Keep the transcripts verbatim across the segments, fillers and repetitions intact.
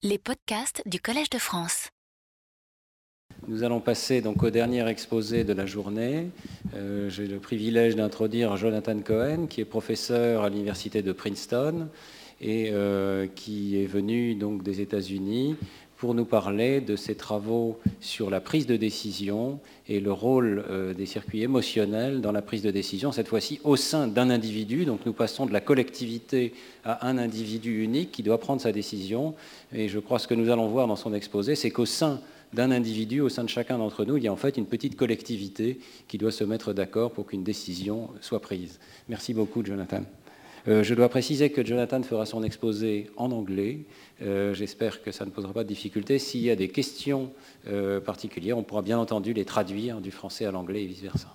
Les podcasts du Collège de France. Nous allons passer donc au dernier exposé de la journée. Euh, j'ai le privilège d'introduire Jonathan Cohen, qui est professeur à l'université de Princeton et euh, qui est venu donc des États-Unis pour nous parler de ses travaux sur la prise de décision et le rôle euh, des circuits émotionnels dans la prise de décision, cette fois-ci au sein d'un individu. Donc nous passons de la collectivité à un individu unique qui doit prendre sa décision. Et je crois que ce que nous allons voir dans son exposé, c'est qu'au sein d'un individu, au sein de chacun d'entre nous, il y a en fait une petite collectivité qui doit se mettre d'accord pour qu'une décision soit prise. Merci beaucoup, Jonathan. Euh, je dois préciser que Jonathan fera son exposé en anglais. Euh, j'espère que ça ne posera pas de difficulté. S'il y a des questions euh, particulières, on pourra bien entendu les traduire du français à l'anglais et vice-versa.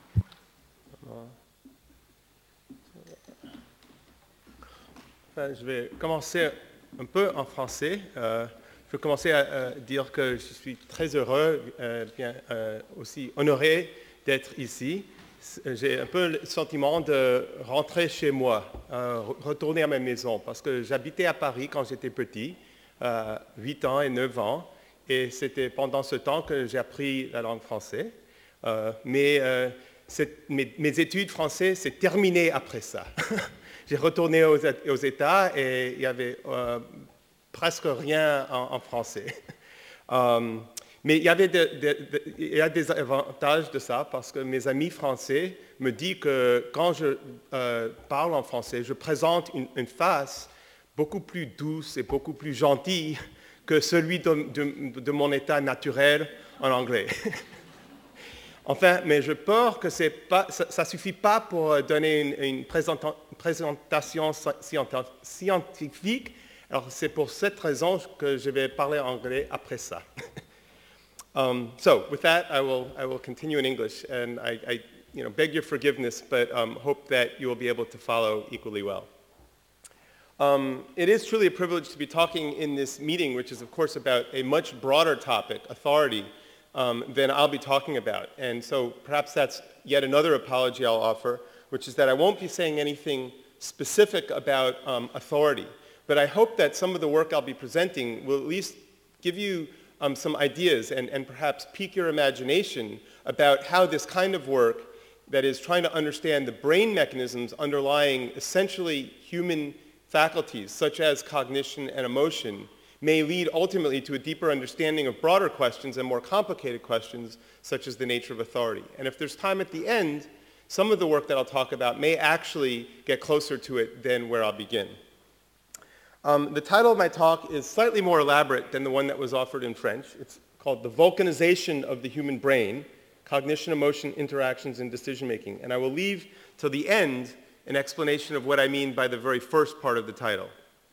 Enfin, je vais commencer un peu en français. Euh, je vais commencer à, à dire que je suis très heureux, euh, bien euh, aussi honoré d'être ici. J'ai un peu le sentiment de rentrer chez moi, euh, retourner à ma maison, parce que j'habitais à Paris quand j'étais petit, euh, huit ans et neuf ans, et c'était pendant ce temps que j'ai appris la langue française. Euh, mais euh, mes, mes études françaises, c'est terminé après ça. J'ai retourné aux, aux États et il n'y avait euh, presque rien en, en français. um, Mais il y, avait de, de, de, il y a des avantages de ça parce que mes amis français me disent que quand je euh, parle en français, je présente une, une face beaucoup plus douce et beaucoup plus gentille que celui de, de, de mon état naturel en anglais. Enfin, mais je peur que c'est pas, ça ne suffit pas pour donner une, une présentation scientifique. Alors c'est pour cette raison que je vais parler anglais après ça. Um, so with that, I will, I will continue in English, and I, I you know, beg your forgiveness, but um, hope that you will be able to follow equally well. Um, it is truly a privilege to be talking in this meeting, which is of course about a much broader topic, authority, um, than I'll be talking about. And so perhaps that's yet another apology I'll offer, which is that I won't be saying anything specific about um, authority, but I hope that some of the work I'll be presenting will at least give you Um, some ideas and, and perhaps pique your imagination about how this kind of work that is trying to understand the brain mechanisms underlying essentially human faculties, such as cognition and emotion, may lead ultimately to a deeper understanding of broader questions and more complicated questions, such as the nature of authority. And if there's time at the end, some of the work that I'll talk about may actually get closer to it than where I'll begin. Um, the title of my talk is slightly more elaborate than the one that was offered in French. It's called The Vulcanization of the Human Brain, Cognition, Emotion, Interactions, and Decision-Making. And I will leave till the end an explanation of what I mean by the very first part of the title.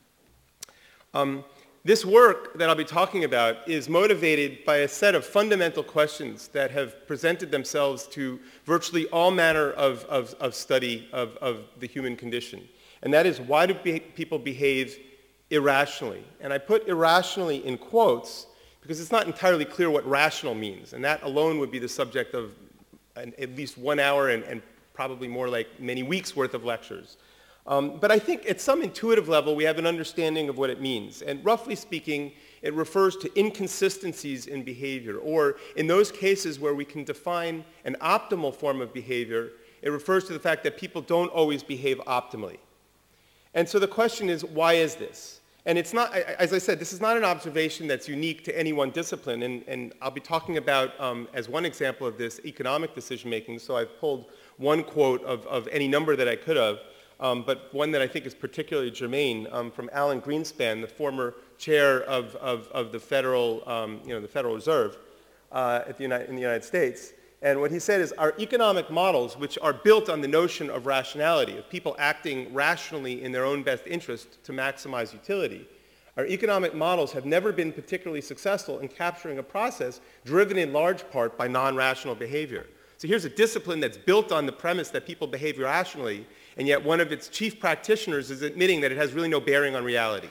Um, this work that I'll be talking about is motivated by a set of fundamental questions that have presented themselves to virtually all manner of, of, of study of, of the human condition. And that is, why do be- people behave irrationally? And I put irrationally in quotes because it's not entirely clear what rational means, and that alone would be the subject of an, at least one hour and, and probably more like many weeks worth of lectures. Um, but I think at some intuitive level we have an understanding of what it means, and roughly speaking it refers to inconsistencies in behavior, or in those cases where we can define an optimal form of behavior, it refers to the fact that people don't always behave optimally. And so the question is, why is this? And it's not, as I said, this is not an observation that's unique to any one discipline, and, and I'll be talking about, um, as one example of this, economic decision-making, so I've pulled one quote of, of any number that I could have, um, but one that I think is particularly germane, um, from Alan Greenspan, the former chair of, of, of the Federal, um, you know, the Federal Reserve uh, at the United, in the United States. And what he said is, our economic models, which are built on the notion of rationality, of people acting rationally in their own best interest to maximize utility, our economic models have never been particularly successful in capturing a process driven in large part by non-rational behavior. So here's a discipline that's built on the premise that people behave rationally, and yet one of its chief practitioners is admitting that it has really no bearing on reality.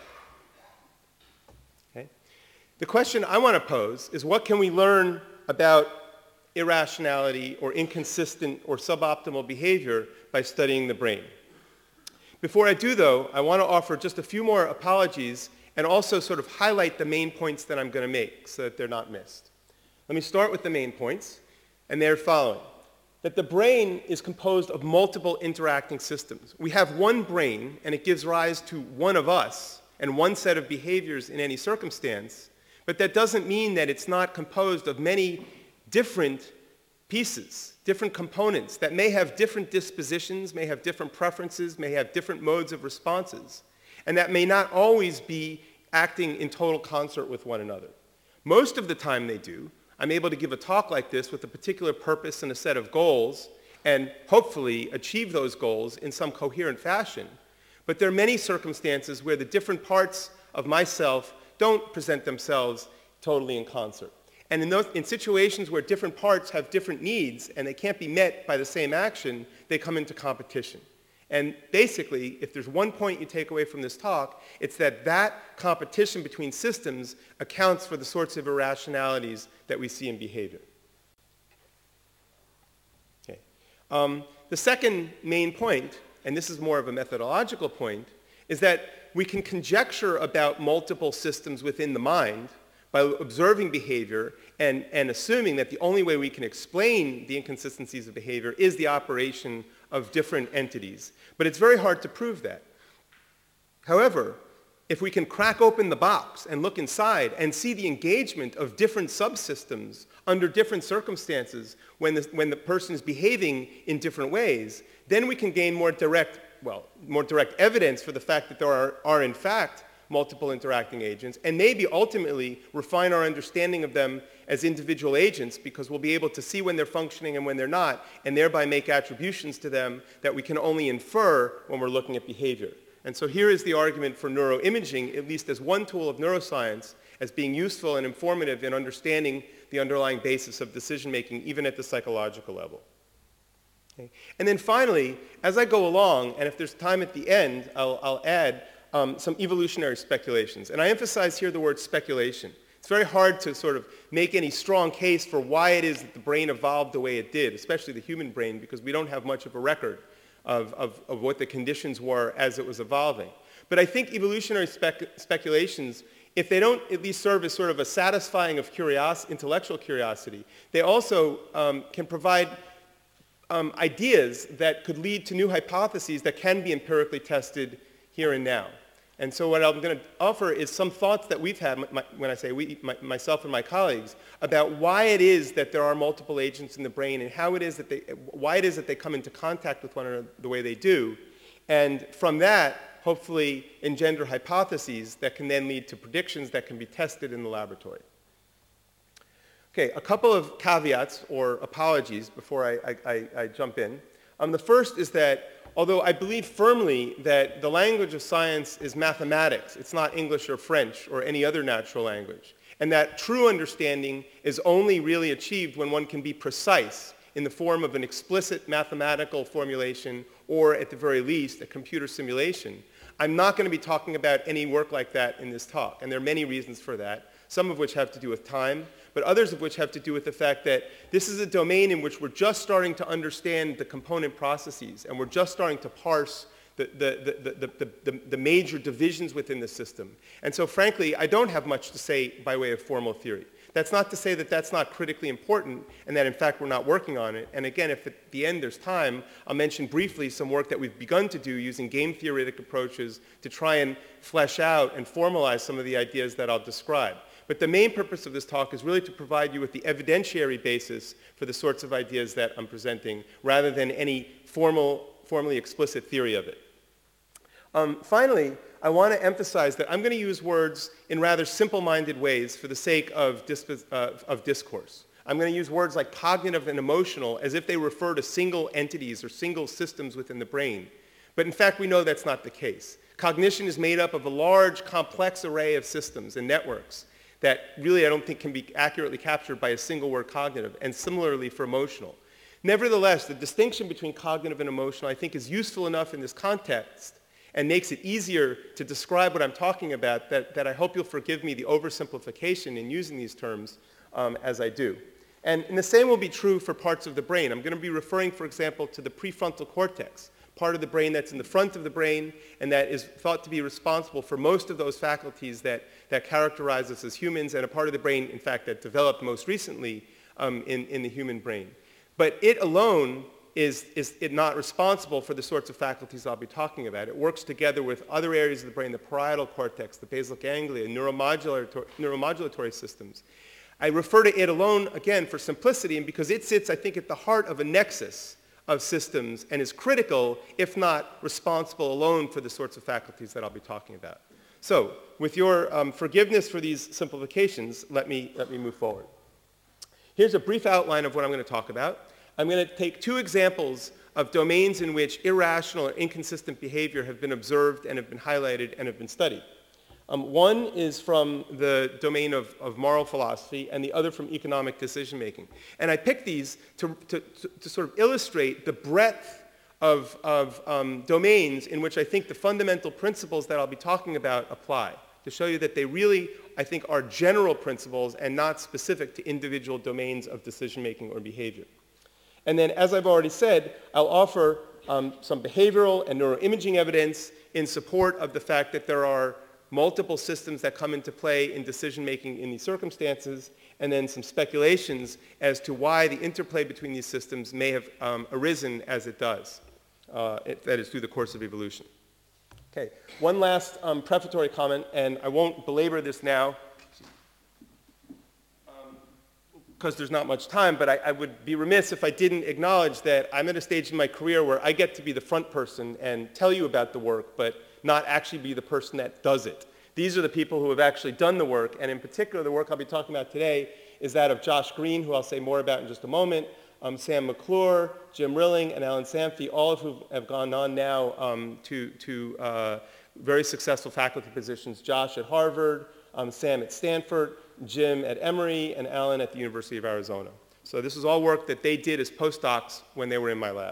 Okay? The question I want to pose is, what can we learn about irrationality or inconsistent or suboptimal behavior by studying the brain? Before I do, though, I want to offer just a few more apologies and also sort of highlight the main points that I'm going to make so that they're not missed. Let me start with the main points, and they're following. That the brain is composed of multiple interacting systems. We have one brain, and it gives rise to one of us and one set of behaviors in any circumstance, but that doesn't mean that it's not composed of many different pieces, different components that may have different dispositions, may have different preferences, may have different modes of responses, and that may not always be acting in total concert with one another. Most of the time they do. I'm able to give a talk like this with a particular purpose and a set of goals and hopefully achieve those goals in some coherent fashion. But there are many circumstances where the different parts of myself don't present themselves totally in concert. And in, those, in situations where different parts have different needs and they can't be met by the same action, they come into competition. And basically, if there's one point you take away from this talk, it's that that competition between systems accounts for the sorts of irrationalities that we see in behavior. Okay. Um, the second main point, and this is more of a methodological point, is that we can conjecture about multiple systems within the mind by observing behavior and, and assuming that the only way we can explain the inconsistencies of behavior is the operation of different entities. But it's very hard to prove that. However, if we can crack open the box and look inside and see the engagement of different subsystems under different circumstances when the, when the person is behaving in different ways, then we can gain more direct, well, more direct evidence for the fact that there are, are in fact multiple interacting agents, and maybe ultimately refine our understanding of them as individual agents, because we'll be able to see when they're functioning and when they're not, and thereby make attributions to them that we can only infer when we're looking at behavior. And so here is the argument for neuroimaging, at least as one tool of neuroscience, as being useful and informative in understanding the underlying basis of decision-making, even at the psychological level. Okay. And then finally, as I go along, and if there's time at the end, I'll, I'll add Um, some evolutionary speculations. And I emphasize here the word speculation. It's very hard to sort of make any strong case for why it is that the brain evolved the way it did, especially the human brain, because we don't have much of a record of, of, of what the conditions were as it was evolving. But I think evolutionary spec speculations, if they don't at least serve as sort of a satisfying of curiosity, intellectual curiosity, they also um, can provide um, ideas that could lead to new hypotheses that can be empirically tested here and now. And so what I'm going to offer is some thoughts that we've had, my, when I say we, my, myself and my colleagues, about why it is that there are multiple agents in the brain and how it is that they, why it is that they come into contact with one another the way they do. And from that, hopefully engender hypotheses that can then lead to predictions that can be tested in the laboratory. Okay, a couple of caveats or apologies before I, I, I, I jump in. Um, the first is that although I believe firmly that the language of science is mathematics, it's not English or French or any other natural language, and that true understanding is only really achieved when one can be precise in the form of an explicit mathematical formulation or, at the very least, a computer simulation, I'm not going to be talking about any work like that in this talk, and there are many reasons for that, some of which have to do with time, but others of which have to do with the fact that this is a domain in which we're just starting to understand the component processes, and we're just starting to parse the, the, the, the, the, the major divisions within the system. And so, frankly, I don't have much to say by way of formal theory. That's not to say that that's not critically important and that, in fact, we're not working on it. And again, if at the end there's time, I'll mention briefly some work that we've begun to do using game theoretic approaches to try and flesh out and formalize some of the ideas that I'll describe. But the main purpose of this talk is really to provide you with the evidentiary basis for the sorts of ideas that I'm presenting, rather than any formal, formally explicit theory of it. Um, finally, I want to emphasize that I'm going to use words in rather simple-minded ways for the sake of, uh, of discourse. I'm going to use words like cognitive and emotional as if they refer to single entities or single systems within the brain. But in fact, we know that's not the case. Cognition is made up of a large, complex array of systems and networks that really I don't think can be accurately captured by a single word cognitive, and similarly for emotional. Nevertheless, the distinction between cognitive and emotional I think is useful enough in this context and makes it easier to describe what I'm talking about that, that I hope you'll forgive me the oversimplification in using these terms um, as I do. And, and the same will be true for parts of the brain. I'm going to be referring, for example, to the prefrontal cortex. part of the brain that's in the front of the brain and that is thought to be responsible for most of those faculties that, that characterize us as humans, and a part of the brain, in fact, that developed most recently um, in, in the human brain. But it alone is, is it not responsible for the sorts of faculties I'll be talking about. It works together with other areas of the brain, the parietal cortex, the basal ganglia, neuromodulatory, neuromodulatory systems. I refer to it alone, again, for simplicity, and because it sits, I think, at the heart of a nexus of systems and is critical, if not responsible alone, for the sorts of faculties that I'll be talking about. So, with your um, forgiveness for these simplifications, let me, let me move forward. Here's a brief outline of what I'm going to talk about. I'm going to take two examples of domains in which irrational or inconsistent behavior have been observed and have been highlighted and have been studied. Um, one is from the domain of, of moral philosophy, and the other from economic decision making. And I picked these to, to, to, to sort of illustrate the breadth of, of um, domains in which I think the fundamental principles that I'll be talking about apply, to show you that they really, I think, are general principles and not specific to individual domains of decision making or behavior. And then, as I've already said, I'll offer um, some behavioral and neuroimaging evidence in support of the fact that there are multiple systems that come into play in decision-making in these circumstances, and then some speculations as to why the interplay between these systems may have um, arisen as it does, uh, it, that is, through the course of evolution. Okay, one last um, prefatory comment, and I won't belabor this now, because there's not much time, but I, I would be remiss if I didn't acknowledge that I'm at a stage in my career where I get to be the front person and tell you about the work, but not actually be the person that does it. These are the people who have actually done the work, and in particular, the work I'll be talking about today is that of Josh Green, who I'll say more about in just a moment, um, Sam McClure, Jim Rilling, and Alan Samfi, all of whom have gone on now um, to, to uh, very successful faculty positions. Josh at Harvard, um, Sam at Stanford, Jim at Emory, and Alan at the University of Arizona. So this is all work that they did as postdocs when they were in my lab.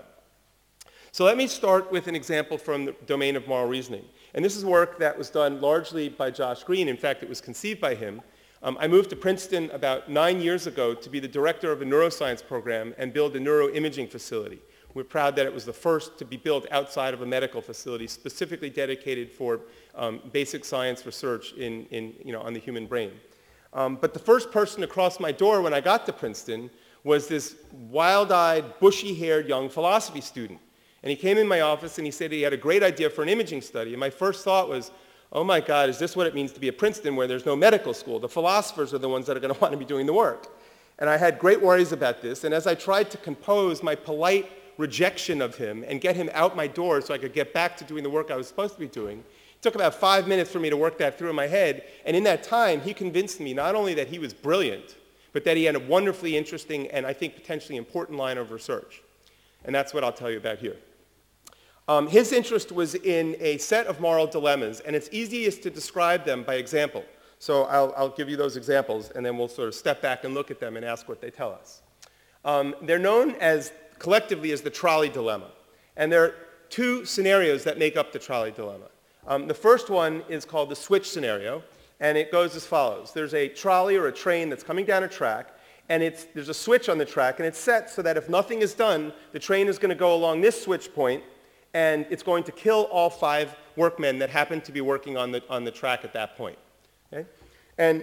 So let me start with an example from the domain of moral reasoning. And this is work that was done largely by Josh Green. In fact, it was conceived by him. Um, I moved to Princeton about nine years ago to be the director of a neuroscience program and build a neuroimaging facility. We're proud that it was the first to be built outside of a medical facility specifically dedicated for um, basic science research in, in, you know, on the human brain. Um, but the first person to cross my door when I got to Princeton was this wild-eyed, bushy-haired young philosophy student. And he came in my office and he said he had a great idea for an imaging study. And my first thought was, oh my God, is this what it means to be at Princeton where there's no medical school? The philosophers are the ones that are going to want to be doing the work. And I had great worries about this. And as I tried to compose my polite rejection of him and get him out my door so I could get back to doing the work I was supposed to be doing, it took about five minutes for me to work that through in my head. And in that time, he convinced me not only that he was brilliant, but that he had a wonderfully interesting and I think potentially important line of research. And that's what I'll tell you about here. Um, his interest was in a set of moral dilemmas, and it's easiest to describe them by example. So I'll, I'll give you those examples, and then we'll sort of step back and look at them and ask what they tell us. Um, they're known as, collectively as the trolley dilemma. And there are two scenarios that make up the trolley dilemma. Um, the first one is called the switch scenario, and it goes as follows. There's a trolley or a train that's coming down a track, and it's, there's a switch on the track, and it's set so that if nothing is done, the train is going to go along this switch point, and it's going to kill all five workmen that happen to be working on the, on the track at that point. Okay? And,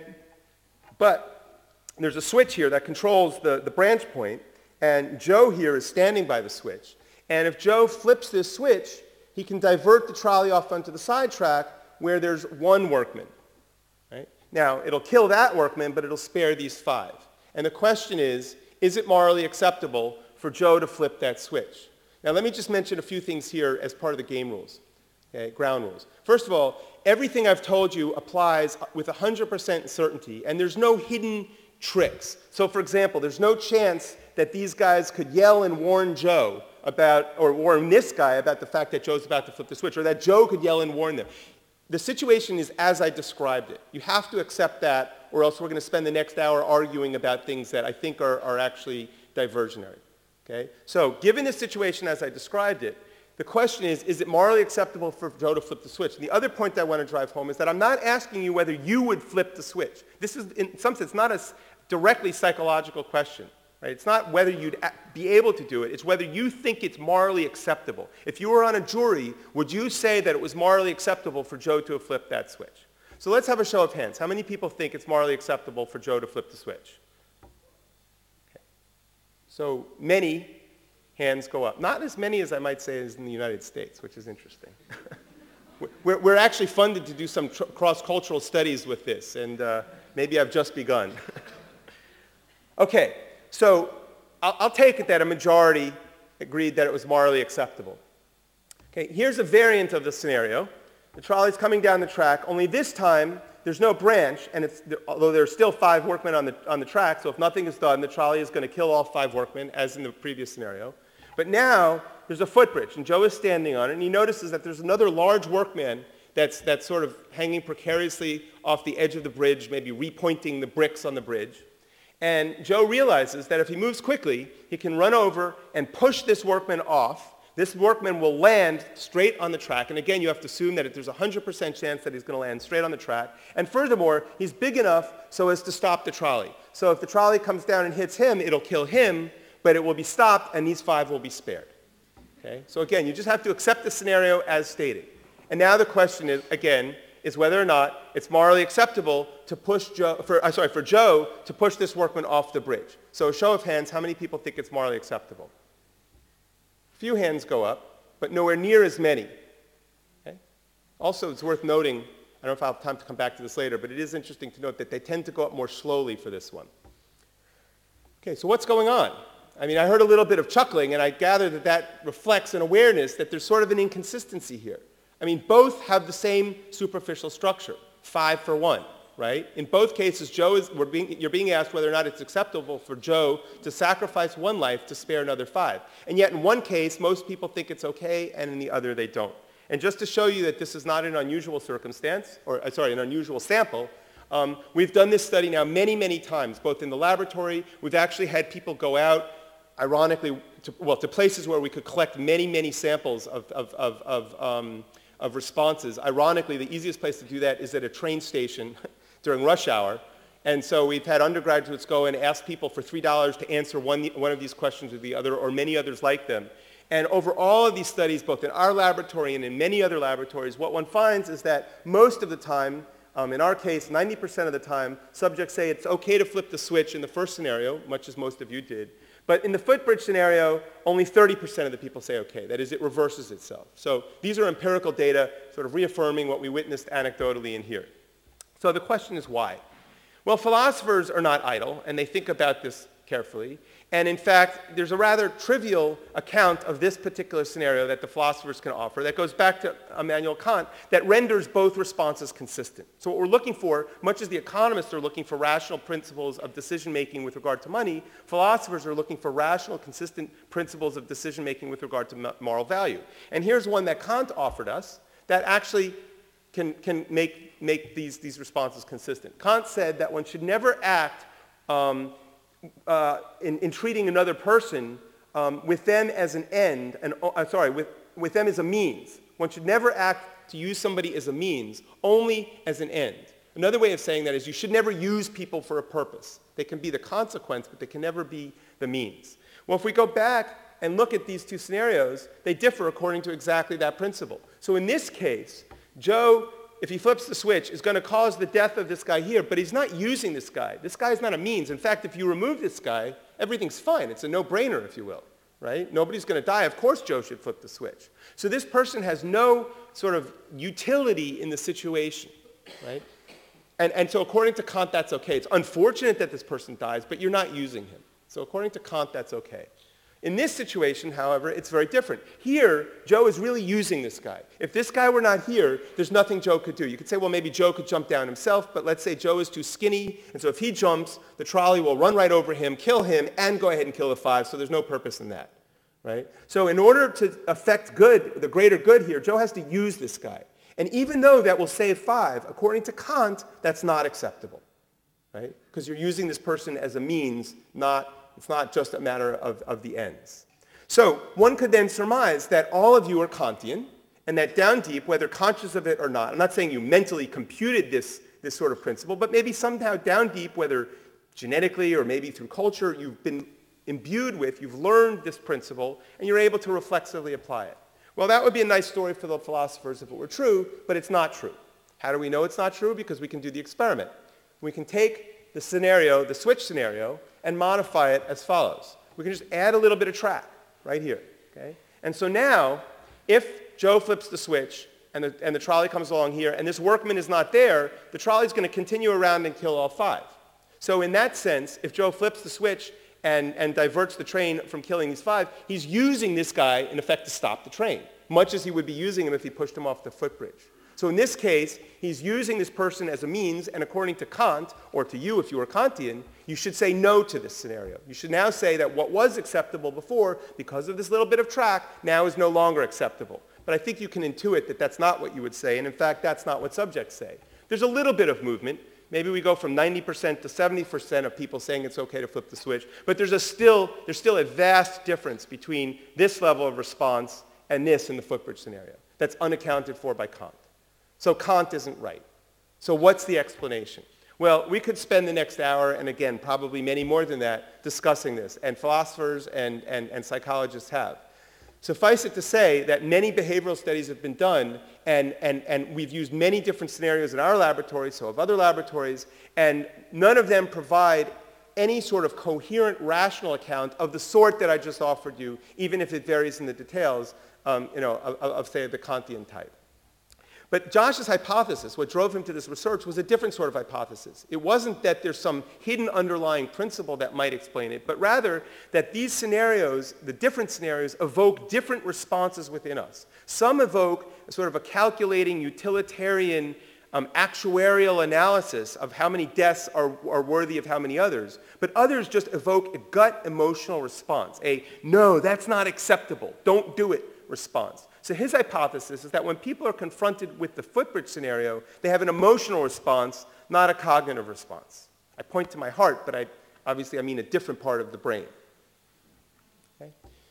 but there's a switch here that controls the, the branch point, and Joe here is standing by the switch. And if Joe flips this switch, he can divert the trolley off onto the side track where there's one workman. Right? Now, it'll kill that workman, but it'll spare these five. And the question is, is it morally acceptable for Joe to flip that switch? Now, let me just mention a few things here as part of the game rules, okay, ground rules. First of all, everything I've told you applies with one hundred percent certainty, and there's no hidden tricks. So, for example, there's no chance that these guys could yell and warn Joe about, or warn this guy about the fact that Joe's about to flip the switch, or that Joe could yell and warn them. The situation is as I described it. You have to accept that, or else we're going to spend the next hour arguing about things that I think are, are actually diversionary. Okay? So given the situation as I described it, the question is, is it morally acceptable for Joe to flip the switch? And the other point that I want to drive home is that I'm not asking you whether you would flip the switch. This is, in some sense, not a directly psychological question. Right? It's not whether you'd be able to do it, it's whether you think it's morally acceptable. If you were on a jury, would you say that it was morally acceptable for Joe to have flipped that switch? So let's have a show of hands. How many people think it's morally acceptable for Joe to flip the switch? Okay. So many hands go up. Not as many as I might say as in the United States, which is interesting. we're, we're actually funded to do some tr- cross-cultural studies with this, and uh, maybe I've just begun. Okay. So I'll, I'll take it that a majority agreed that it was morally acceptable. Okay, here's a variant of the scenario. The trolley's coming down the track, only this time there's no branch, and it's, although there are still five workmen on the, on the track, so if nothing is done, the trolley is going to kill all five workmen, as in the previous scenario. But now there's a footbridge, and Joe is standing on it, and he notices that there's another large workman that's, that's sort of hanging precariously off the edge of the bridge, maybe repointing the bricks on the bridge. And Joe realizes that if he moves quickly, he can run over and push this workman off. This workman will land straight on the track. And again, you have to assume that there's a one hundred percent chance that he's going to land straight on the track. And furthermore, he's big enough so as to stop the trolley. So if the trolley comes down and hits him, it'll kill him, but it will be stopped, and these five will be spared. Okay? So again, you just have to accept the scenario as stated. And now the question is, again, is whether or not it's morally acceptable to push Joe, for, uh, sorry, for Joe to push this workman off the bridge. So a show of hands, how many people think it's morally acceptable? A few hands go up, but nowhere near as many. Okay? Also, it's worth noting, I don't know if I'll have time to come back to this later, but it is interesting to note that they tend to go up more slowly for this one. Okay, so what's going on? I mean, I heard a little bit of chuckling, and I gather that that reflects an awareness that there's sort of an inconsistency here. I mean, both have the same superficial structure, five for one, right? In both cases, Joe is, we're being, you're being asked whether or not it's acceptable for Joe to sacrifice one life to spare another five. And yet in one case, most people think it's okay, and in the other, they don't. And just to show you that this is not an unusual circumstance, or uh, sorry, an unusual sample, um, we've done this study now many, many times, both in the laboratory. We've actually had people go out, ironically, to, well, to places where we could collect many, many samples of, of, of, of um, of responses. Ironically, the easiest place to do that is at a train station during rush hour. And so we've had undergraduates go and ask people for three dollars to answer one, one of these questions or the other, or many others like them. And over all of these studies, both in our laboratory and in many other laboratories, what one finds is that most of the time, um, in our case, ninety percent of the time, subjects say it's okay to flip the switch in the first scenario, much as most of you did. But in the footbridge scenario, only thirty percent of the people say okay. That is, it reverses itself. So these are empirical data sort of reaffirming what we witnessed anecdotally in here. So the question is why? Well, philosophers are not idle, and they think about this carefully. And in fact, there's a rather trivial account of this particular scenario that the philosophers can offer that goes back to Immanuel Kant that renders both responses consistent. So what we're looking for, much as the economists are looking for rational principles of decision-making with regard to money, philosophers are looking for rational, consistent principles of decision-making with regard to moral value. And here's one that Kant offered us that actually can, can make, make these, these responses consistent. Kant said that one should never act um, Uh, in, in treating another person um, with them as an end, and uh, sorry, with, with them as a means. One should never act to use somebody as a means, only as an end. Another way of saying that is you should never use people for a purpose. They can be the consequence, but they can never be the means. Well, if we go back and look at these two scenarios, they differ according to exactly that principle. So in this case, Joe, if he flips the switch, is going to cause the death of this guy here, but he's not using this guy. This guy is not a means. In fact, if you remove this guy, everything's fine. It's a no-brainer, if you will, right? Nobody's going to die. Of course Joe should flip the switch. So this person has no sort of utility in the situation, right? And, and so according to Kant, that's okay. It's unfortunate that this person dies, but you're not using him. So according to Kant, that's okay. In this situation, however, it's very different. Here, Joe is really using this guy. If this guy were not here, there's nothing Joe could do. You could say, well, maybe Joe could jump down himself, but let's say Joe is too skinny, and so if he jumps, the trolley will run right over him, kill him, and go ahead and kill the five, so there's no purpose in that, right? So in order to affect good, the greater good here, Joe has to use this guy. And even though that will save five, according to Kant, that's not acceptable, right? Because you're using this person as a means, not It's not just a matter of, of the ends. So one could then surmise that all of you are Kantian, and that down deep, whether conscious of it or not, I'm not saying you mentally computed this, this sort of principle, but maybe somehow down deep, whether genetically or maybe through culture, you've been imbued with, you've learned this principle, and you're able to reflexively apply it. Well, that would be a nice story for the philosophers if it were true, but it's not true. How do we know it's not true? Because we can do the experiment. We can take the scenario, the switch scenario, and modify it as follows. We can just add a little bit of track right here. Okay? And so now, if Joe flips the switch and the, and the trolley comes along here and this workman is not there, the trolley is going to continue around and kill all five. So in that sense, if Joe flips the switch and, and diverts the train from killing these five, he's using this guy, in effect, to stop the train, much as he would be using him if he pushed him off the footbridge. So in this case, he's using this person as a means, and according to Kant, or to you if you were Kantian, you should say no to this scenario. You should now say that what was acceptable before, because of this little bit of track, now is no longer acceptable. But I think you can intuit that that's not what you would say, and in fact, that's not what subjects say. There's a little bit of movement. Maybe we go from ninety percent to seventy percent of people saying it's okay to flip the switch, but there's, a still, there's still a vast difference between this level of response and this in the footbridge scenario. That's unaccounted for by Kant. So Kant isn't right. So what's the explanation? Well, we could spend the next hour, and again, probably many more than that, discussing this, and philosophers and, and, and psychologists have. Suffice it to say that many behavioral studies have been done, and, and, and we've used many different scenarios in our laboratory, so have other laboratories, and none of them provide any sort of coherent, rational account of the sort that I just offered you, even if it varies in the details, um, you know, of, of, say, the Kantian type. But Josh's hypothesis, what drove him to this research, was a different sort of hypothesis. It wasn't that there's some hidden underlying principle that might explain it, but rather that these scenarios, the different scenarios, evoke different responses within us. Some evoke a sort of a calculating, utilitarian, um, actuarial analysis of how many deaths are, are worthy of how many others, but others just evoke a gut emotional response, a no, that's not acceptable, don't do it response. So his hypothesis is that when people are confronted with the footbridge scenario, they have an emotional response, not a cognitive response. I point to my heart, but I, obviously I mean a different part of the brain. Okay?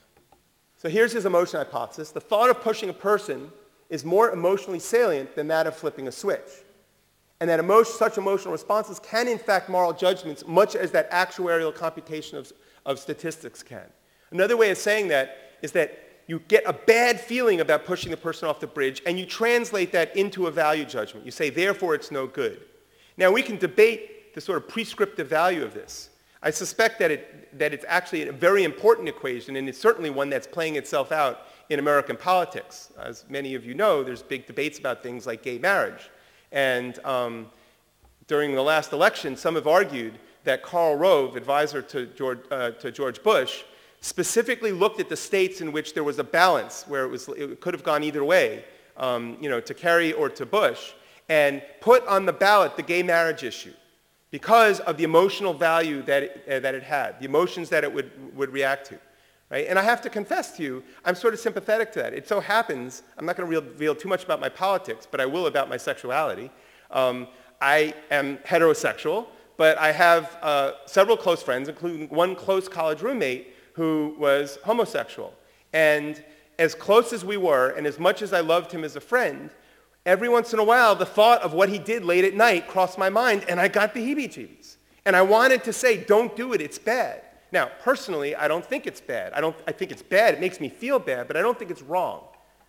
So here's his emotion hypothesis. The thought of pushing a person is more emotionally salient than that of flipping a switch. And that emotion, such emotional responses can in fact moral judgments, much as that actuarial computation of, of statistics can. Another way of saying that is that you get a bad feeling about pushing the person off the bridge, and you translate that into a value judgment. You say, therefore, it's no good. Now, we can debate the sort of prescriptive value of this. I suspect that, it, that it's actually a very important equation, and it's certainly one that's playing itself out in American politics. As many of you know, there's big debates about things like gay marriage. And um, during the last election, some have argued that Karl Rove, advisor to George, uh, to George Bush, specifically looked at the states in which there was a balance where it, was, it could have gone either way, um, you know, to Kerry or to Bush, and put on the ballot the gay marriage issue because of the emotional value that it, uh, that it had, the emotions that it would, would react to. Right? And I have to confess to you, I'm sort of sympathetic to that. It so happens, I'm not going to reveal too much about my politics, but I will about my sexuality. Um, I am heterosexual, but I have uh, several close friends, including one close college roommate who was homosexual. And as close as we were, and as much as I loved him as a friend, every once in a while, the thought of what he did late at night crossed my mind, and I got the heebie-jeebies. And I wanted to say, don't do it, it's bad. Now, personally, I don't think it's bad. I, don't, I think it's bad, it makes me feel bad, but I don't think it's wrong.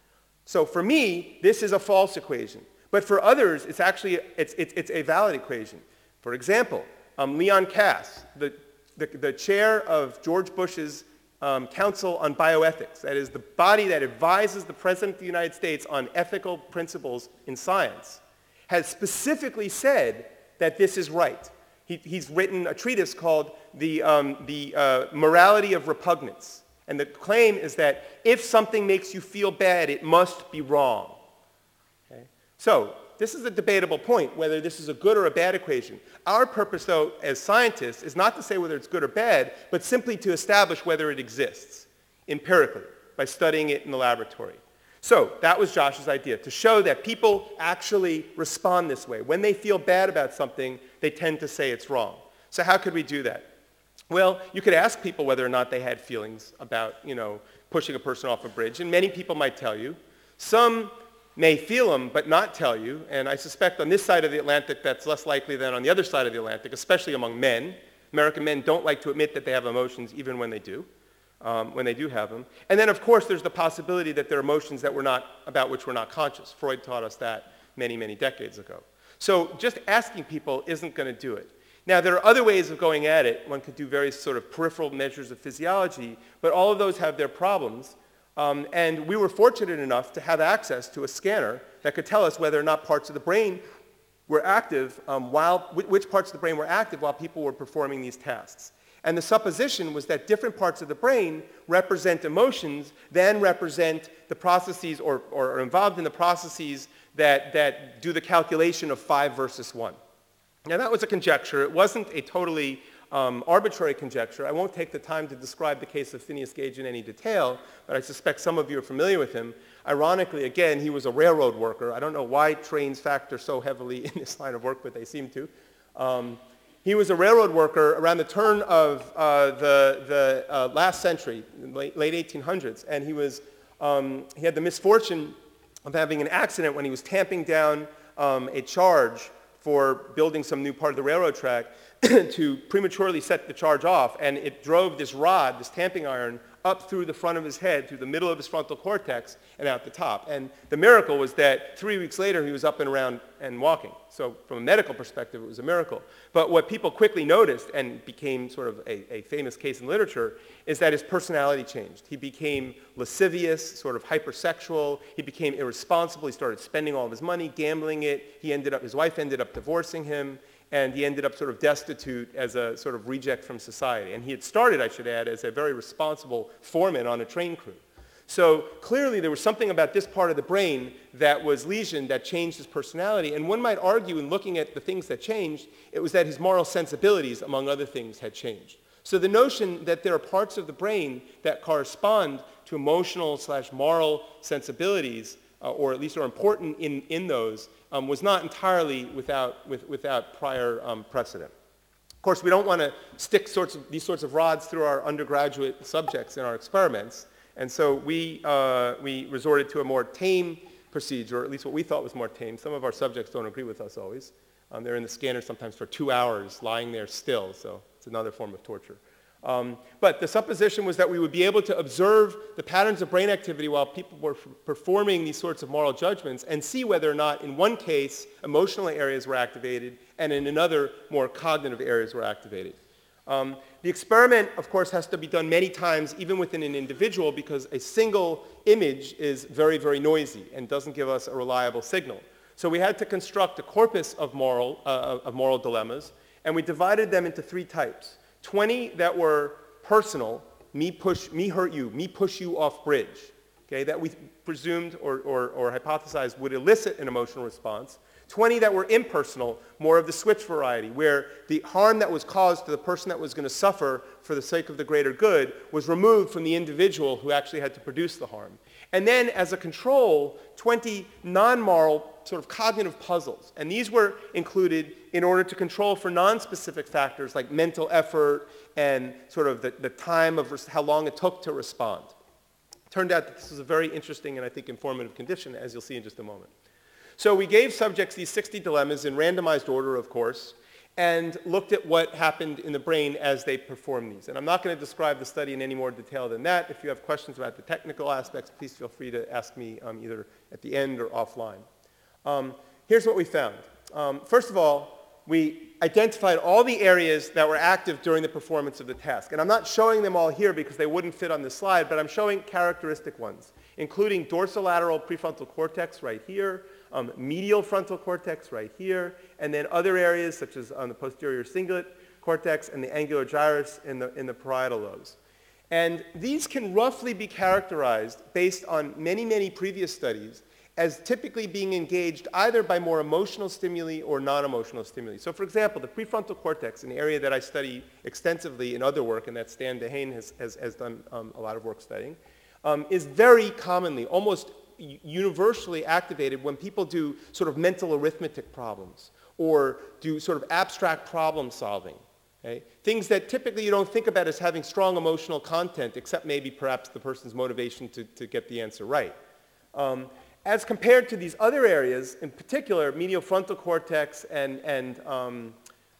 So for me, this is a false equation. But for others, it's actually, it's, it's, it's a valid equation. For example, um, Leon Kass, the The, the chair of George Bush's um, Council on Bioethics, that is the body that advises the President of the United States on ethical principles in science, has specifically said that this is right. He, he's written a treatise called The, um, the uh, Morality of Repugnance. And the claim is that if something makes you feel bad, it must be wrong. Okay? So, this is a debatable point, whether this is a good or a bad equation. Our purpose, though, as scientists, is not to say whether it's good or bad, but simply to establish whether it exists empirically by studying it in the laboratory. So that was Josh's idea, to show that people actually respond this way. When they feel bad about something, they tend to say it's wrong. So how could we do that? Well, you could ask people whether or not they had feelings about, you know, pushing a person off a bridge, and many people might tell you. Some may feel them but not tell you, and I suspect on this side of the Atlantic that's less likely than on the other side of the Atlantic, especially among men. American men don't like to admit that they have emotions even when they do, um, when they do have them. And then, of course, there's the possibility that there are emotions that we're not, about which we're not conscious. Freud taught us that many, many decades ago. So just asking people isn't going to do it. Now, there are other ways of going at it. One could do various sort of peripheral measures of physiology, but all of those have their problems. Um, and we were fortunate enough to have access to a scanner that could tell us whether or not parts of the brain were active, um, while, which parts of the brain were active while people were performing these tasks. And the supposition was that different parts of the brain represent emotions, then represent the processes or, or are involved in the processes that, that do the calculation of five versus one. Now, that was a conjecture. It wasn't a totally um, arbitrary conjecture. I won't take the time to describe the case of Phineas Gage in any detail, but I suspect some of you are familiar with him. Ironically, again, he was a railroad worker. I don't know why trains factor so heavily in this line of work, but they seem to. Um, he was a railroad worker around the turn of uh, the, the uh, last century, late, late eighteen hundreds, and he, was, um, he had the misfortune of having an accident when he was tamping down um, a charge for building some new part of the railroad track to prematurely set the charge off, and it drove this rod, this tamping iron, up through the front of his head, through the middle of his frontal cortex, and out the top. And the miracle was that three weeks later, he was up and around and walking. So from a medical perspective, it was a miracle. But what people quickly noticed, and became sort of a, a famous case in literature, is that his personality changed. He became lascivious, sort of hypersexual. He became irresponsible. He started spending all of his money, gambling it. He ended up, his wife ended up divorcing him. And he ended up sort of destitute as a sort of reject from society. And he had started, I should add, as a very responsible foreman on a train crew. So clearly there was something about this part of the brain that was lesioned that changed his personality. And one might argue, in looking at the things that changed, it was that his moral sensibilities, among other things, had changed. So the notion that there are parts of the brain that correspond to emotional slash moral sensibilities, uh, or at least are important in, in those, Um, was not entirely without, with, without prior um, precedent. Of course, we don't want to stick sorts of, these sorts of rods through our undergraduate subjects in our experiments, and so we, uh, we resorted to a more tame procedure, or at least what we thought was more tame. Some of our subjects don't agree with us always. Um, they're in the scanner sometimes for two hours, lying there still, so it's another form of torture. Um, but the supposition was that we would be able to observe the patterns of brain activity while people were performing these sorts of moral judgments and see whether or not, in one case, emotional areas were activated, and in another, more cognitive areas were activated. Um, the experiment, of course, has to be done many times, even within an individual, because a single image is very, very noisy and doesn't give us a reliable signal. So we had to construct a corpus of moral, uh, of moral dilemmas, and we divided them into three types. twenty that were personal, me push, me hurt you, me push you off bridge, okay, that we presumed or, or, or hypothesized would elicit an emotional response. twenty that were impersonal, more of the switch variety, where the harm that was caused to the person that was going to suffer for the sake of the greater good was removed from the individual who actually had to produce the harm. And then, as a control, twenty non-moral sort of cognitive puzzles. And these were included in order to control for non-specific factors like mental effort and sort of the, the time of how long it took to respond. Turned out that this was a very interesting and I think informative condition, as you'll see in just a moment. So we gave subjects these sixty dilemmas in randomized order, of course, and looked at what happened in the brain as they performed these. And I'm not going to describe the study in any more detail than that. If you have questions about the technical aspects, please feel free to ask me um, either at the end or offline. Um, here's what we found. Um, first of all, we identified all the areas that were active during the performance of the task. And I'm not showing them all here because they wouldn't fit on this slide, but I'm showing characteristic ones, including dorsolateral prefrontal cortex right here, um, medial frontal cortex right here, and then other areas such as on the posterior cingulate cortex and the angular gyrus in the, in the parietal lobes. And these can roughly be characterized based on many, many previous studies as typically being engaged either by more emotional stimuli or non-emotional stimuli. So for example, the prefrontal cortex, an area that I study extensively in other work and that Stan Dehane has, has, has done um, a lot of work studying, um, is very commonly, almost universally activated when people do sort of mental arithmetic problems or do sort of abstract problem solving. Okay? Things that typically you don't think about as having strong emotional content, except maybe perhaps the person's motivation to, to get the answer right. Um, As compared to these other areas, in particular, medial frontal cortex and, and um,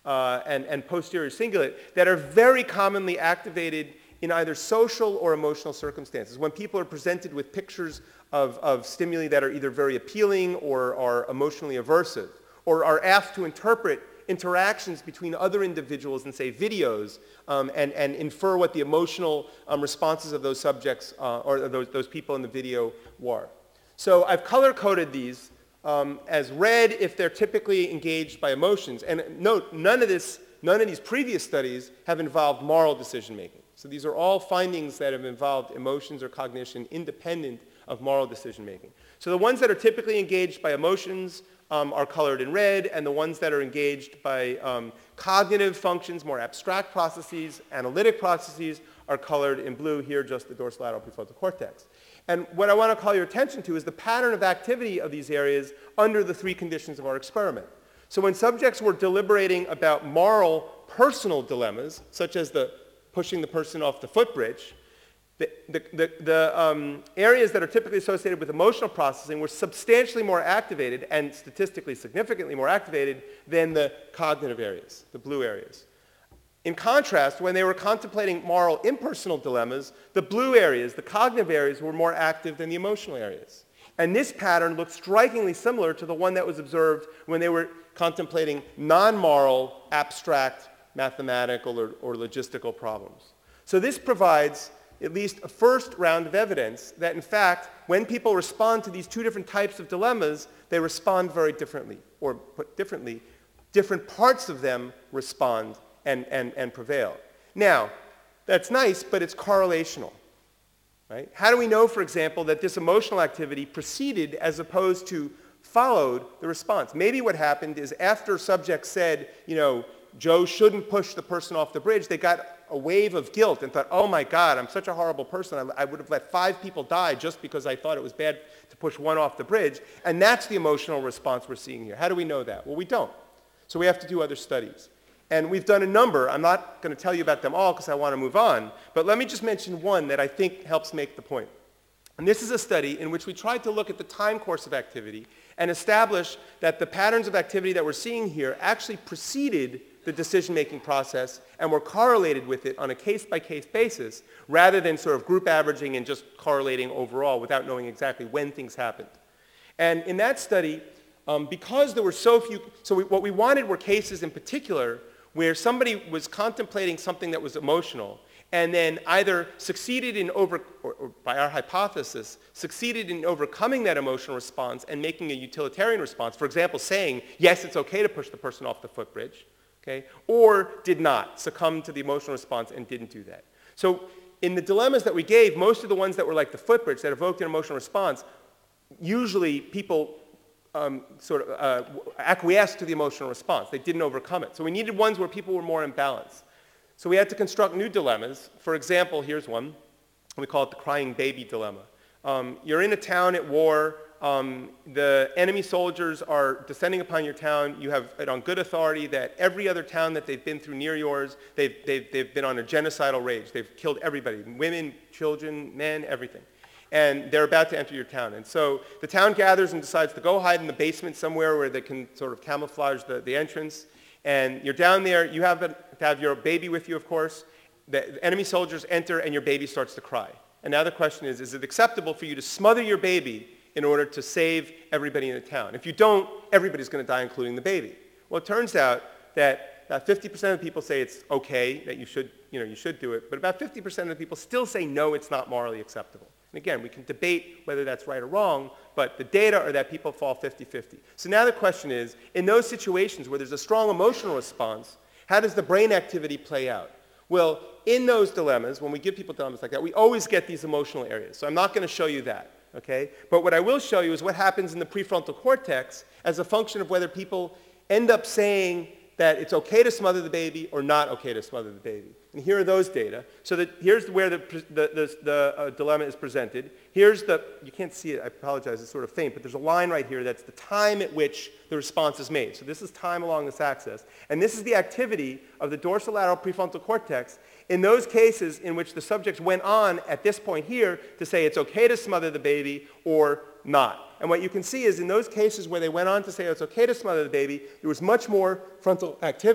uh, and, and posterior cingulate that are very commonly activated in either social or emotional circumstances. When people are presented with pictures of, of stimuli that are either very appealing or are emotionally aversive, or are asked to interpret interactions between other individuals in, say, videos, um, and, and infer what the emotional um, responses of those subjects uh, or those, those people in the video were. So I've color-coded these um, as red if they're typically engaged by emotions. And note, none of, this, none of these previous studies have involved moral decision-making. So these are all findings that have involved emotions or cognition independent of moral decision-making. So the ones that are typically engaged by emotions um, are colored in red, and the ones that are engaged by um, cognitive functions, more abstract processes, analytic processes, are colored in blue. Here, just the dorsolateral prefrontal cortex. And what I want to call your attention to is the pattern of activity of these areas under the three conditions of our experiment. So when subjects were deliberating about moral, personal dilemmas, such as the pushing the person off the footbridge, the, the, the, the um, areas that are typically associated with emotional processing were substantially more activated and statistically significantly more activated than the cognitive areas, the blue areas. In contrast, when they were contemplating moral impersonal dilemmas, the blue areas, the cognitive areas, were more active than the emotional areas. And this pattern looked strikingly similar to the one that was observed when they were contemplating non-moral, abstract, mathematical or, or logistical problems. So this provides at least a first round of evidence that, in fact, when people respond to these two different types of dilemmas, they respond very differently. Or put differently, different parts of them respond and, and, and prevail. Now, that's nice, but it's correlational. Right? How do we know, for example, that this emotional activity preceded as opposed to followed the response? Maybe what happened is after subjects said, you know, Joe shouldn't push the person off the bridge, they got a wave of guilt and thought, oh my God, I'm such a horrible person. I, I would have let five people die just because I thought it was bad to push one off the bridge. And that's the emotional response we're seeing here. How do we know that? Well, we don't. So we have to do other studies. And we've done a number. I'm not going to tell you about them all because I want to move on. But let me just mention one that I think helps make the point. And this is a study in which we tried to look at the time course of activity and establish that the patterns of activity that we're seeing here actually preceded the decision-making process and were correlated with it on a case-by-case basis rather than sort of group averaging and just correlating overall without knowing exactly when things happened. And in that study, um, because there were so few, so we, what we wanted were cases in particular where somebody was contemplating something that was emotional and then either succeeded in over, or, or by our hypothesis, succeeded in overcoming that emotional response and making a utilitarian response. For example, saying, yes, it's okay to push the person off the footbridge. Okay? Or did not succumb to the emotional response and didn't do that. So in the dilemmas that we gave, most of the ones that were like the footbridge that evoked an emotional response, usually people um, sort of uh, acquiesced to the emotional response. They didn't overcome it. So we needed ones where people were more imbalanced. So we had to construct new dilemmas. For example, here's one. We call it the crying baby dilemma. Um, you're in a town at war. Um, the enemy soldiers are descending upon your town. You have it on good authority that every other town that they've been through near yours, they've, they've, they've been on a genocidal rage. They've killed everybody, women, children, men, everything. And they're about to enter your town. And so the town gathers and decides to go hide in the basement somewhere where they can sort of camouflage the, the entrance. And you're down there. You have to have your baby with you, of course. The enemy soldiers enter, and your baby starts to cry. And now the question is, is it acceptable for you to smother your baby in order to save everybody in the town? If you don't, everybody's going to die, including the baby. Well, it turns out that about fifty percent of people say it's okay, that you should, you know, you should do it, but about fifty percent of the people still say no, it's not morally acceptable. And again, we can debate whether that's right or wrong, but the data are that people fall fifty fifty. So now the question is, in those situations where there's a strong emotional response, how does the brain activity play out? Well, in those dilemmas, when we give people dilemmas like that, we always get these emotional areas. So I'm not going to show you that. Okay? But what I will show you is what happens in the prefrontal cortex as a function of whether people end up saying that it's okay to smother the baby or not okay to smother the baby. And here are those data. So that here's where the, the, the, the uh, dilemma is presented. Here's the, you can't see it, I apologize, it's sort of faint, but there's a line right here that's the time at which the response is made. So this is time along this axis. And this is the activity of the dorsolateral prefrontal cortex in those cases in which the subjects went on at this point here to say it's okay to smother the baby or not. And what you can see is in those cases where they went on to say it's okay to smother the baby, there was much more frontal activity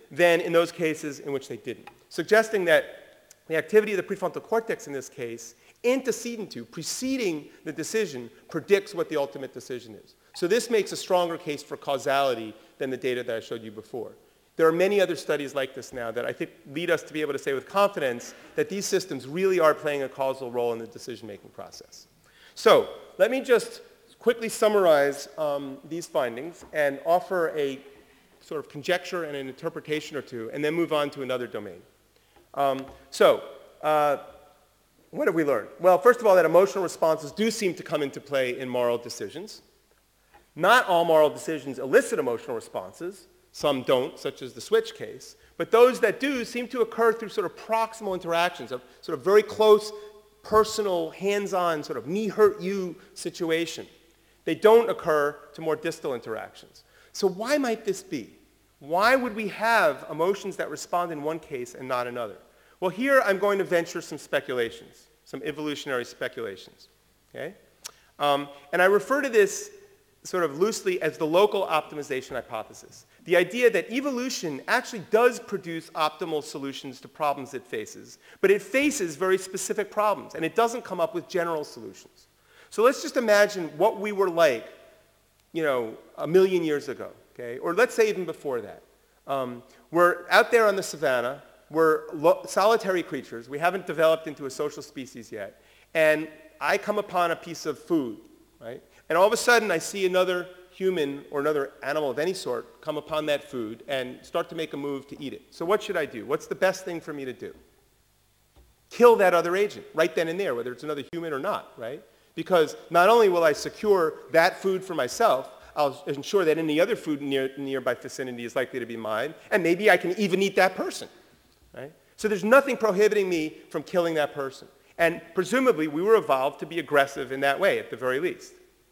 than in those cases in which they didn't, suggesting that the activity of the prefrontal cortex in this case, antecedent to, preceding the decision, predicts what the ultimate decision is. So this makes a stronger case for causality than the data that I showed you before. There are many other studies like this now that I think lead us to be able to say with confidence that these systems really are playing a causal role in the decision-making process. So let me just quickly summarize um, these findings and offer a sort of conjecture and an interpretation or two, and then move on to another domain. Um, so uh, what have we learned? Well, first of all, that emotional responses do seem to come into play in moral decisions. Not all moral decisions elicit emotional responses. Some don't, such as the switch case. But those that do seem to occur through sort of proximal interactions, of sort of very close, personal, hands-on, sort of me-hurt-you situation. They don't occur to more distal interactions. So why might this be? Why would we have emotions that respond in one case and not another? Well, here I'm going to venture some speculations, some evolutionary speculations. Okay? Um, and I refer to this sort of loosely as the local optimization hypothesis. The idea that evolution actually does produce optimal solutions to problems it faces, but it faces very specific problems, and it doesn't come up with general solutions. So let's just imagine what we were like, you know, a million years ago, okay? Or let's say even before that. Um, we're out there on the savannah, we're solitary creatures, we haven't developed into a social species yet, and I come upon a piece of food, right? And all of a sudden, I see another human or another animal of any sort come upon that food and start to make a move to eat it. So what should I do? What's the best thing for me to do? Kill that other agent right then and there, whether it's another human or not, right? Because not only will I secure that food for myself, I'll ensure that any other food in near, nearby vicinity is likely to be mine, and maybe I can even eat that person, right? So there's nothing prohibiting me from killing that person. And presumably, we were evolved to be aggressive in that way, at the very least.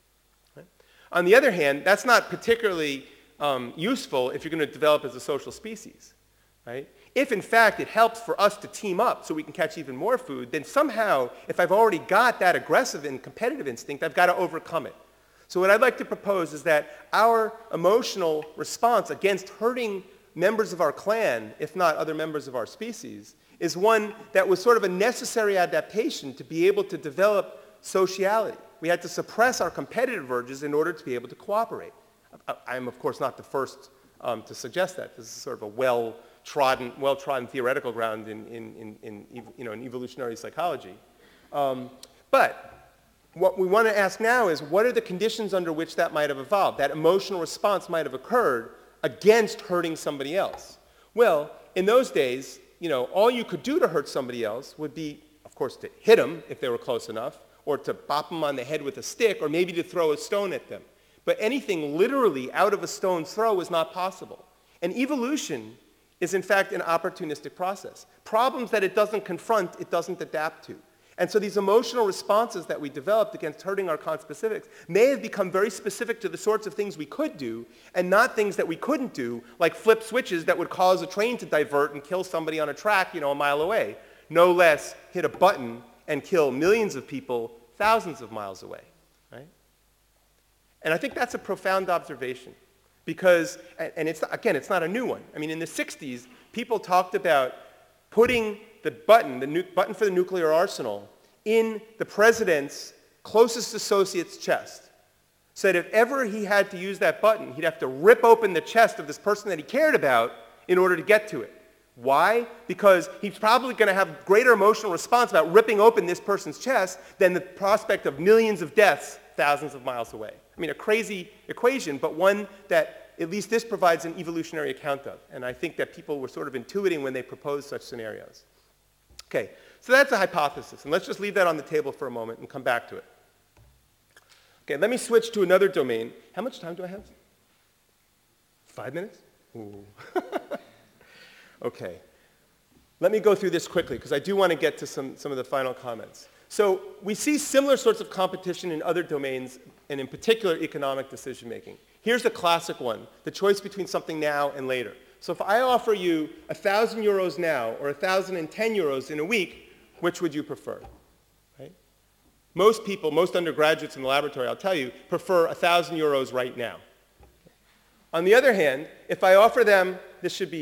On the other hand, that's not particularly um, useful if you're going to develop as a social species, right? If, in fact, it helps for us to team up so we can catch even more food, then somehow, if I've already got that aggressive and competitive instinct, I've got to overcome it. So what I'd like to propose is that our emotional response against hurting members of our clan, if not other members of our species, is one that was sort of a necessary adaptation to be able to develop sociality. We had to suppress our competitive urges in order to be able to cooperate. I'm, of course, not the first um, to suggest that. This is sort of a well-trodden, well-trodden theoretical ground in, in, in, in, you know, in evolutionary psychology. Um, but what we want to ask now is, what are the conditions under which that might have evolved, that emotional response might have occurred against hurting somebody else? Well, in those days, you know, all you could do to hurt somebody else would be, of course, to hit them if they were close enough, or to bop them on the head with a stick, or maybe to throw a stone at them. But anything literally out of a stone's throw is not possible. And evolution is, in fact, an opportunistic process. Problems that it doesn't confront, it doesn't adapt to. And so these emotional responses that we developed against hurting our conspecifics may have become very specific to the sorts of things we could do, and not things that we couldn't do, like flip switches that would cause a train to divert and kill somebody on a track, you know, a mile away. No less hit a button and kill millions of people thousands of miles away, right? And I think that's a profound observation because, and it's, again, it's not a new one. I mean, in the sixties, people talked about putting the button, the nu- button for the nuclear arsenal, in the president's closest associate's chest, so that if ever he had to use that button, he'd have to rip open the chest of this person that he cared about in order to get to it. Why? Because he's probably going to have greater emotional response about ripping open this person's chest than the prospect of millions of deaths thousands of miles away. I mean, a crazy equation, but one that at least this provides an evolutionary account of. And I think that people were sort of intuiting when they proposed such scenarios. Okay, so that's a hypothesis. And let's just leave that on the table for a moment and come back to it. Okay, let me switch to another domain. How much time do I have? Five minutes? Ooh. Okay, let me go through this quickly because I do want to get to some, some of the final comments. So we see similar sorts of competition in other domains, and in particular economic decision making. Here's a classic one, the choice between something now and later. So if I offer you one thousand euros now or one thousand ten euros in a week, which would you prefer? Right? Most people, most undergraduates in the laboratory, I'll tell you, prefer one thousand euros right now. On the other hand, if I offer them, this should be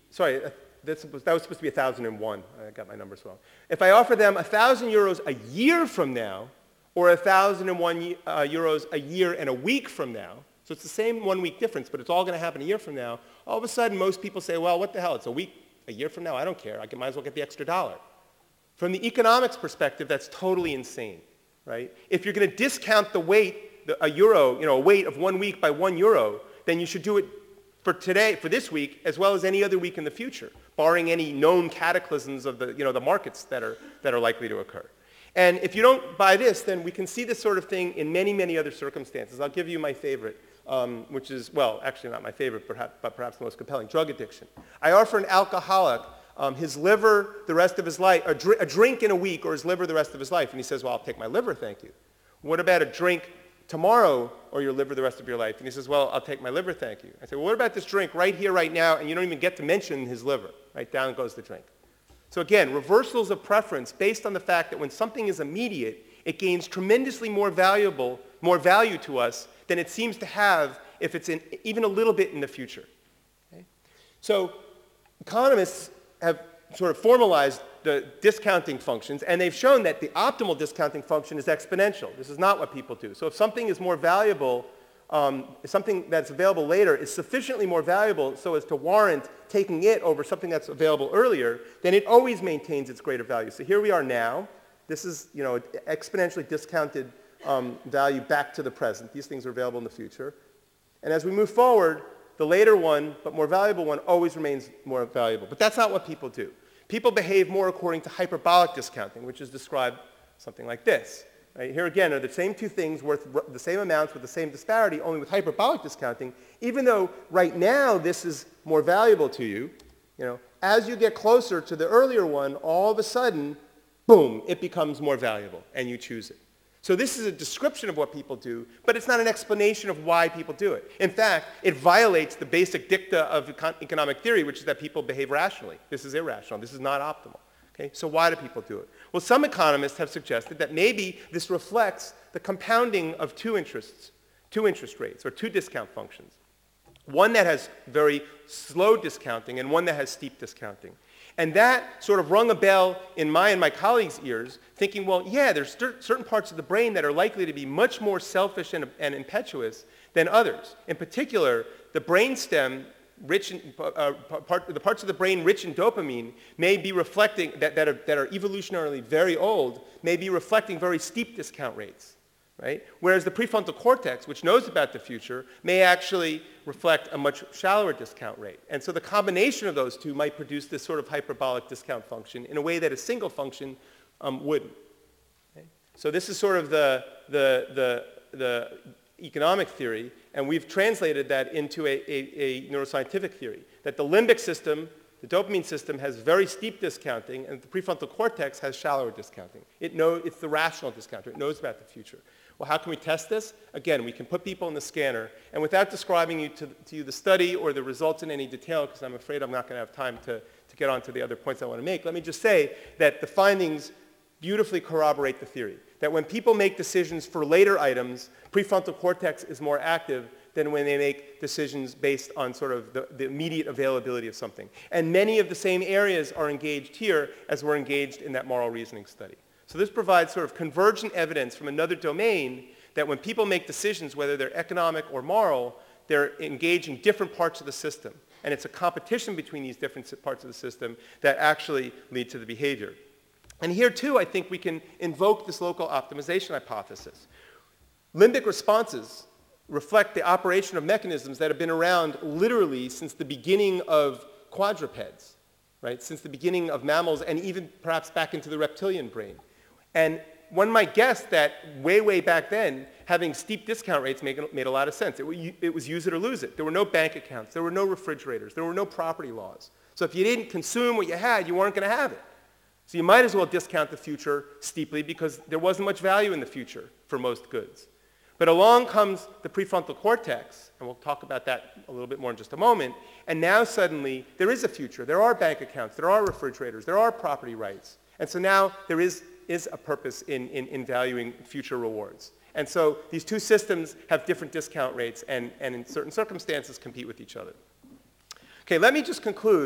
sorry, uh, that's, that was supposed to be one thousand one. I got my numbers wrong. If I offer them one thousand euros a year from now, or one thousand one uh, euros a year and a week from now, so it's the same one-week difference, but it's all going to happen a year from now, all of a sudden most people say, well, what the hell, it's a week, a year from now, I don't care. I can, might as well get the extra dollar. From the economics perspective, that's totally insane, right? If you're going to discount the weight, the, a euro, you know, a weight of one week by one euro, then you should do it for today, for this week, as well as any other week in the future, barring any known cataclysms of the, you know, the markets that are, that are likely to occur. And if you don't buy this, then we can see this sort of thing in many, many other circumstances. I'll give you my favorite, um, which is, well, actually not my favorite, perhaps, but perhaps the most compelling, drug addiction. I offer an alcoholic um, his liver the rest of his life, a, dr a drink in a week or his liver the rest of his life, and he says, well, I'll take my liver, thank you. What about a drink tomorrow or your liver the rest of your life? And he says, well, I'll take my liver, thank you. I say, well, what about this drink right here, right now, and you don't even get to mention his liver, right? Down goes the drink. So again, reversals of preference based on the fact that when something is immediate, it gains tremendously more valuable, more value to us than it seems to have if it's in even a little bit in the future. Okay? So economists have sort of formalized the discounting functions, and they've shown that the optimal discounting function is exponential. This is not what people do. So if something is more valuable, um, something that's available later is sufficiently more valuable so as to warrant taking it over something that's available earlier, then it always maintains its greater value. So here we are now. This is, you know, exponentially discounted um, value back to the present. These things are available in the future. And as we move forward, the later one, but more valuable one, always remains more valuable. But that's not what people do. People behave more according to hyperbolic discounting, which is described something like this. Right? Here again are the same two things worth the same amounts with the same disparity, only with hyperbolic discounting. Even though right now this is more valuable to you, you know, as you get closer to the earlier one, all of a sudden, boom, it becomes more valuable, and you choose it. So this is a description of what people do, but it's not an explanation of why people do it. In fact, it violates the basic dicta of econ economic theory, which is that people behave rationally. This is irrational. This is not optimal. Okay? So why do people do it? Well, some economists have suggested that maybe this reflects the compounding of two interests, two interest rates, or two discount functions. One that has very slow discounting and one that has steep discounting. And that sort of rung a bell in my and my colleagues' ears, thinking, well, yeah, there's certain parts of the brain that are likely to be much more selfish and, and impetuous than others. In particular, the brainstem, rich in, uh, part, the parts of the brain rich in dopamine may be reflecting, that, that, are, that are evolutionarily very old, may be reflecting very steep discount rates. Right? Whereas the prefrontal cortex, which knows about the future, may actually reflect a much shallower discount rate. And so the combination of those two might produce this sort of hyperbolic discount function in a way that a single function um, wouldn't. Okay? So this is sort of the, the, the, the economic theory, and we've translated that into a, a, a neuroscientific theory, that the limbic system, the dopamine system, has very steep discounting, and the prefrontal cortex has shallower discounting. It know, it's the rational discounter. It knows about the future. Well, how can we test this? Again, we can put people in the scanner, and without describing you to, to you the study or the results in any detail, because I'm afraid I'm not going to have time to, to get on to the other points I want to make, let me just say that the findings beautifully corroborate the theory, that when people make decisions for later items, prefrontal cortex is more active than when they make decisions based on sort of the, the immediate availability of something. And many of the same areas are engaged here as were engaged in that moral reasoning study. So this provides sort of convergent evidence from another domain that when people make decisions, whether they're economic or moral, they're engaging different parts of the system. And it's a competition between these different parts of the system that actually lead to the behavior. And here, too, I think we can invoke this local optimization hypothesis. Limbic responses reflect the operation of mechanisms that have been around literally since the beginning of quadrupeds, right? Since the beginning of mammals and even perhaps back into the reptilian brain. And one might guess that way, way back then, having steep discount rates made, made a lot of sense. It, it was use it or lose it. There were no bank accounts. There were no refrigerators. There were no property laws. So if you didn't consume what you had, you weren't going to have it. So you might as well discount the future steeply because there wasn't much value in the future for most goods. But along comes the prefrontal cortex, and we'll talk about that a little bit more in just a moment, and now suddenly there is a future. There are bank accounts. There are refrigerators. There are property rights. And so now there is is a purpose in, in, in valuing future rewards. And so these two systems have different discount rates and, and in certain circumstances compete with each other. Okay, let me just conclude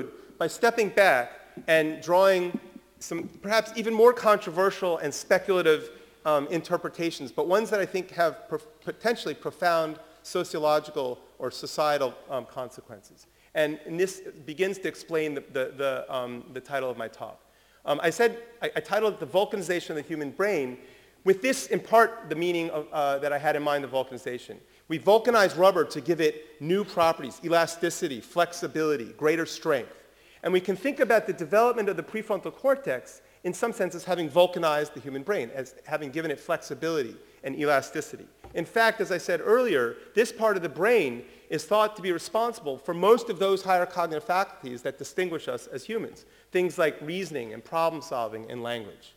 by stepping back and drawing some perhaps even more controversial and speculative um, interpretations, but ones that I think have pro potentially profound sociological or societal um, consequences. And, and this begins to explain the, the, the, um, the title of my talk. Um, I said, I, I titled it The Vulcanization of the Human Brain. With this, in part, the meaning of, uh, that I had in mind of vulcanization. We vulcanize rubber to give it new properties, elasticity, flexibility, greater strength. And we can think about the development of the prefrontal cortex in some sense as having vulcanized the human brain, as having given it flexibility and elasticity. In fact, as I said earlier, this part of the brain is thought to be responsible for most of those higher cognitive faculties that distinguish us as humans, things like reasoning and problem solving and language.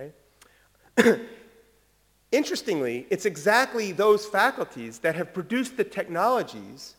Okay? Interestingly, it's exactly those faculties that have produced the technologies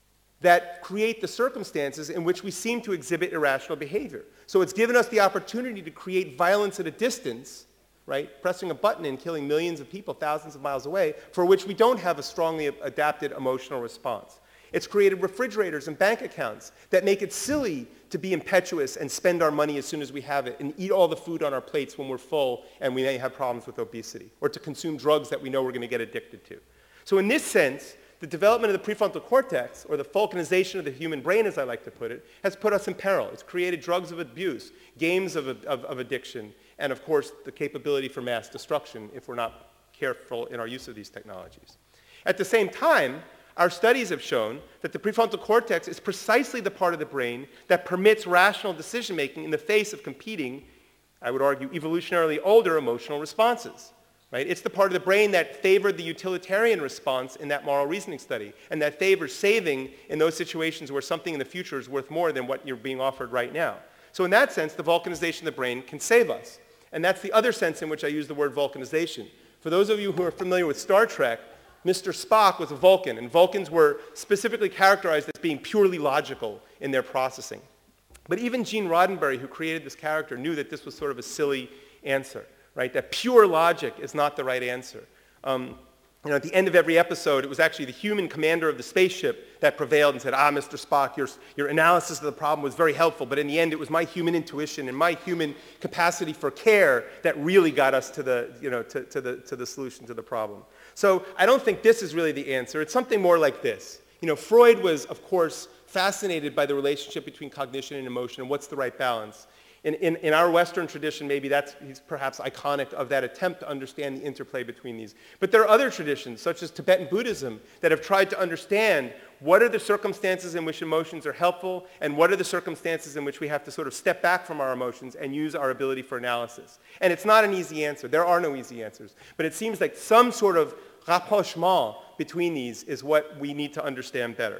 that create the circumstances in which we seem to exhibit irrational behavior. So it's given us the opportunity to create violence at a distance, right? Pressing a button and killing millions of people thousands of miles away, for which we don't have a strongly adapted emotional response. It's created refrigerators and bank accounts that make it silly to be impetuous and spend our money as soon as we have it and eat all the food on our plates when we're full and we may have problems with obesity, or to consume drugs that we know we're going to get addicted to. So in this sense, the development of the prefrontal cortex, or the vulcanization of the human brain, as I like to put it, has put us in peril. It's created drugs of abuse, games of, of, of addiction, and of course, the capability for mass destruction if we're not careful in our use of these technologies. At the same time, our studies have shown that the prefrontal cortex is precisely the part of the brain that permits rational decision-making in the face of competing, I would argue, evolutionarily older emotional responses. Right? It's the part of the brain that favored the utilitarian response in that moral reasoning study, and that favors saving in those situations where something in the future is worth more than what you're being offered right now. So in that sense, the vulcanization of the brain can save us. And that's the other sense in which I use the word vulcanization. For those of you who are familiar with Star Trek, Mister Spock was a Vulcan, and Vulcans were specifically characterized as being purely logical in their processing. But even Gene Roddenberry, who created this character, knew that this was sort of a silly answer. Right? That pure logic is not the right answer. Um, you know, at the end of every episode, it was actually the human commander of the spaceship that prevailed and said, ah, Mister Spock, your, your analysis of the problem was very helpful, but in the end, it was my human intuition and my human capacity for care that really got us to the, you know, to, to the, to the solution to the problem. So I don't think this is really the answer. It's something more like this. You know, Freud was, of course, fascinated by the relationship between cognition and emotion and what's the right balance. In, in, in our Western tradition, maybe that's he's perhaps iconic of that attempt to understand the interplay between these. But there are other traditions, such as Tibetan Buddhism, that have tried to understand what are the circumstances in which emotions are helpful and what are the circumstances in which we have to sort of step back from our emotions and use our ability for analysis. And it's not an easy answer. There are no easy answers. But it seems like some sort of rapprochement between these is what we need to understand better.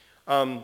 Um,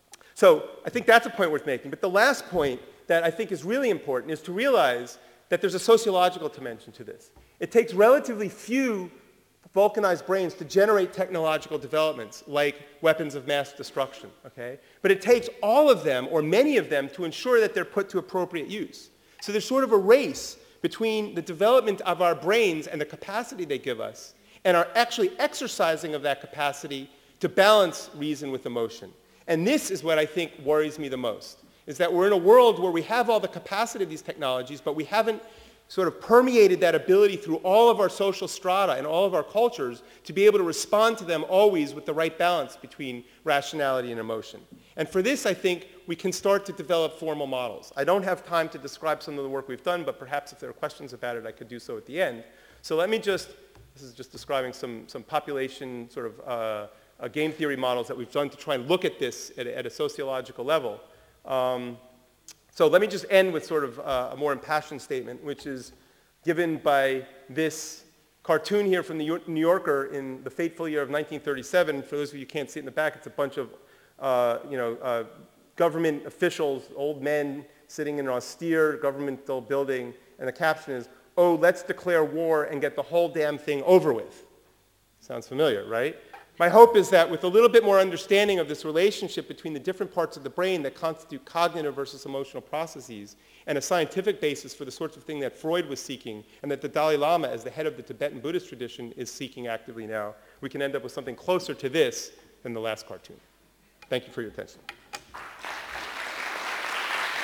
so I think that's a point worth making. But the last point that I think is really important is to realize that there's a sociological dimension to this. It takes relatively few vulcanized brains to generate technological developments like weapons of mass destruction, okay? But it takes all of them, or many of them, to ensure that they're put to appropriate use. So there's sort of a race between the development of our brains and the capacity they give us, and our actually exercising of that capacity to balance reason with emotion. And this is what I think worries me the most, is that we're in a world where we have all the capacity of these technologies, but we haven't sort of permeated that ability through all of our social strata and all of our cultures to be able to respond to them always with the right balance between rationality and emotion. And for this, I think we can start to develop formal models. I don't have time to describe some of the work we've done, but perhaps if there are questions about it, I could do so at the end. So let me just, this is just describing some, some population sort of uh, uh, game theory models that we've done to try and look at this at a, at a sociological level. Um, so let me just end with sort of uh, a more impassioned statement, which is given by this cartoon here from the New Yorker in the fateful year of nineteen thirty-seven. For those of you who can't see it in the back, it's a bunch of uh, you know, uh, government officials, old men sitting in an austere governmental building, and the caption is, "Oh, let's declare war and get the whole damn thing over with." Sounds familiar, right? My hope is that with a little bit more understanding of this relationship between the different parts of the brain that constitute cognitive versus emotional processes, and a scientific basis for the sorts of thing that Freud was seeking, and that the Dalai Lama, as the head of the Tibetan Buddhist tradition, is seeking actively now, we can end up with something closer to this than the last cartoon. Thank you for your attention.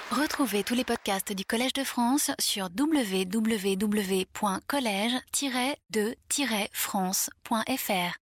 Retrouvez tous les podcasts du Collège de France sur w w w point collège tiret de tiret france point f r.